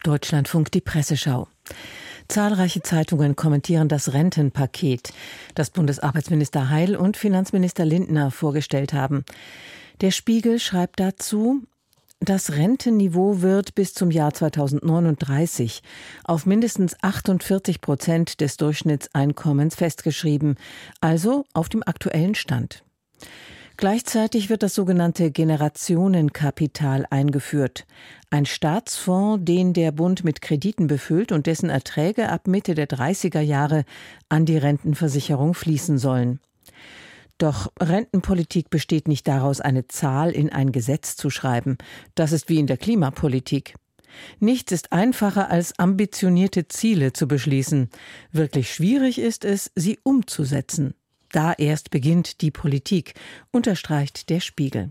Deutschlandfunk, die Presseschau. Zahlreiche Zeitungen kommentieren das Rentenpaket, das Bundesarbeitsminister Heil und Finanzminister Lindner vorgestellt haben. Der Spiegel schreibt dazu: Das Rentenniveau wird bis zum Jahr 2039 auf mindestens 48% des Durchschnittseinkommens festgeschrieben, also auf dem aktuellen Stand. Gleichzeitig wird das sogenannte Generationenkapital eingeführt. Ein Staatsfonds, den der Bund mit Krediten befüllt und dessen Erträge ab Mitte der 30er Jahre an die Rentenversicherung fließen sollen. Doch Rentenpolitik besteht nicht daraus, eine Zahl in ein Gesetz zu schreiben. Das ist wie in der Klimapolitik. Nichts ist einfacher, als ambitionierte Ziele zu beschließen. Wirklich schwierig ist es, sie umzusetzen. Da erst beginnt die Politik, unterstreicht der Spiegel.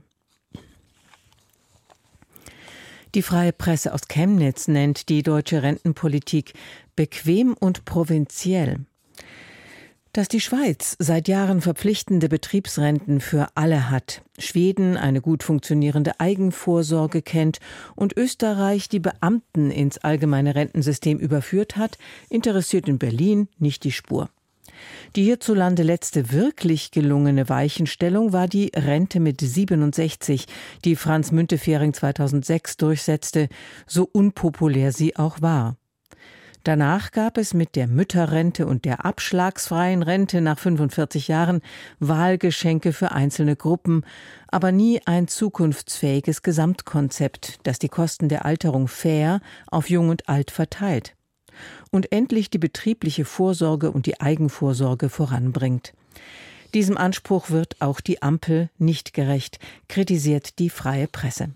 Die Freie Presse aus Chemnitz nennt die deutsche Rentenpolitik bequem und provinziell. Dass die Schweiz seit Jahren verpflichtende Betriebsrenten für alle hat, Schweden eine gut funktionierende Eigenvorsorge kennt und Österreich die Beamten ins allgemeine Rentensystem überführt hat, interessiert in Berlin nicht die Spur. Die hierzulande letzte wirklich gelungene Weichenstellung war die Rente mit 67, die Franz Müntefering 2006 durchsetzte, so unpopulär sie auch war. Danach gab es mit der Mütterrente und der abschlagsfreien Rente nach 45 Jahren Wahlgeschenke für einzelne Gruppen, aber nie ein zukunftsfähiges Gesamtkonzept, das die Kosten der Alterung fair auf Jung und Alt verteilt und endlich die betriebliche Vorsorge und die Eigenvorsorge voranbringt. Diesem Anspruch wird auch die Ampel nicht gerecht, kritisiert die Freie Presse.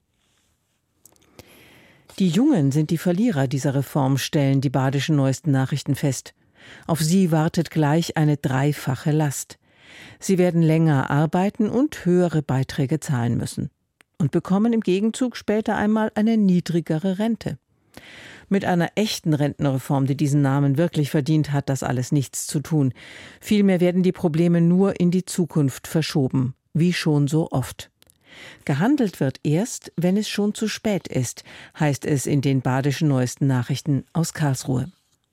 Die Jungen sind die Verlierer dieser Reform, stellen die Badischen Neuesten Nachrichten fest. Auf sie wartet gleich eine dreifache Last. Sie werden länger arbeiten und höhere Beiträge zahlen müssen und bekommen im Gegenzug später einmal eine niedrigere Rente. Mit einer echten Rentenreform, die diesen Namen wirklich verdient, hat das alles nichts zu tun. Vielmehr werden die Probleme nur in die Zukunft verschoben, wie schon so oft. Gehandelt wird erst, wenn es schon zu spät ist, heißt es in den Badischen Neuesten Nachrichten aus Karlsruhe.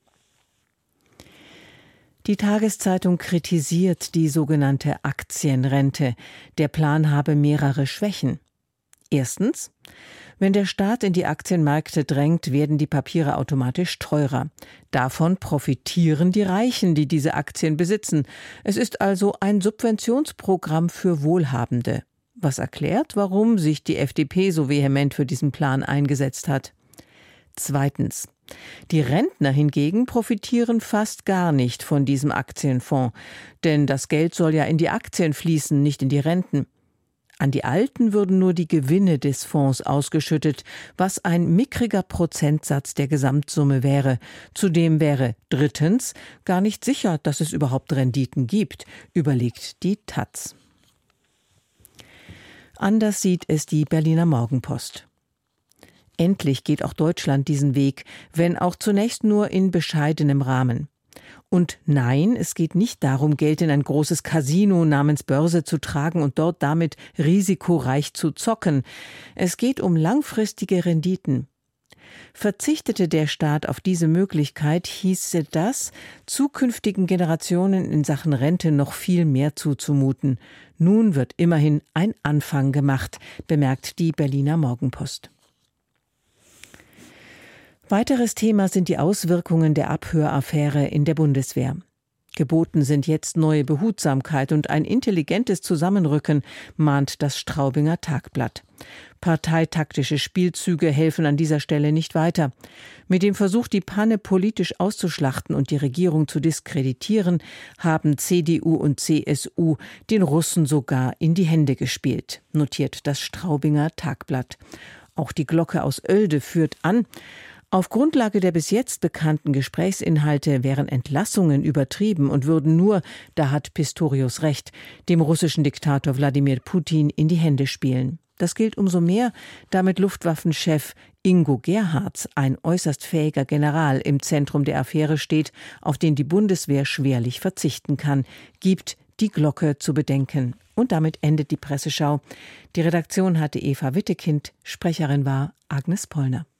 Die Tageszeitung kritisiert die sogenannte Aktienrente. Der Plan habe mehrere Schwächen. Erstens: Wenn der Staat in die Aktienmärkte drängt, werden die Papiere automatisch teurer. Davon profitieren die Reichen, die diese Aktien besitzen. Es ist also ein Subventionsprogramm für Wohlhabende. Was erklärt, warum sich die FDP so vehement für diesen Plan eingesetzt hat. Zweitens: Die Rentner hingegen profitieren fast gar nicht von diesem Aktienfonds. Denn das Geld soll ja in die Aktien fließen, nicht in die Renten. An die Alten würden nur die Gewinne des Fonds ausgeschüttet, was ein mickriger Prozentsatz der Gesamtsumme wäre. Zudem wäre drittens gar nicht sicher, dass es überhaupt Renditen gibt, überlegt die taz. Anders sieht es die Berliner Morgenpost. Endlich geht auch Deutschland diesen Weg, wenn auch zunächst nur in bescheidenem Rahmen. Und nein, es geht nicht darum, Geld in ein großes Casino namens Börse zu tragen und dort damit risikoreich zu zocken. Es geht um langfristige Renditen. Verzichtete der Staat auf diese Möglichkeit, hieße das, zukünftigen Generationen in Sachen Rente noch viel mehr zuzumuten. Nun wird immerhin ein Anfang gemacht, bemerkt die Berliner Morgenpost. Weiteres Thema sind die Auswirkungen der Abhöraffäre in der Bundeswehr. Geboten sind jetzt neue Behutsamkeit und ein intelligentes Zusammenrücken, mahnt das Straubinger Tagblatt. Parteitaktische Spielzüge helfen an dieser Stelle nicht weiter. Mit dem Versuch, die Panne politisch auszuschlachten und die Regierung zu diskreditieren, haben CDU und CSU den Russen sogar in die Hände gespielt, notiert das Straubinger Tagblatt. Auch die Glocke aus Oelde führt an: Auf Grundlage der bis jetzt bekannten Gesprächsinhalte wären Entlassungen übertrieben und würden nur, da hat Pistorius recht, dem russischen Diktator Wladimir Putin in die Hände spielen. Das gilt umso mehr, da mit Luftwaffenchef Ingo Gerhards ein äußerst fähiger General im Zentrum der Affäre steht, auf den die Bundeswehr schwerlich verzichten kann, gibt die Glocke zu bedenken. Und damit endet die Presseschau. Die Redaktion hatte Eva Wittekind, Sprecherin war Agnes Pollner.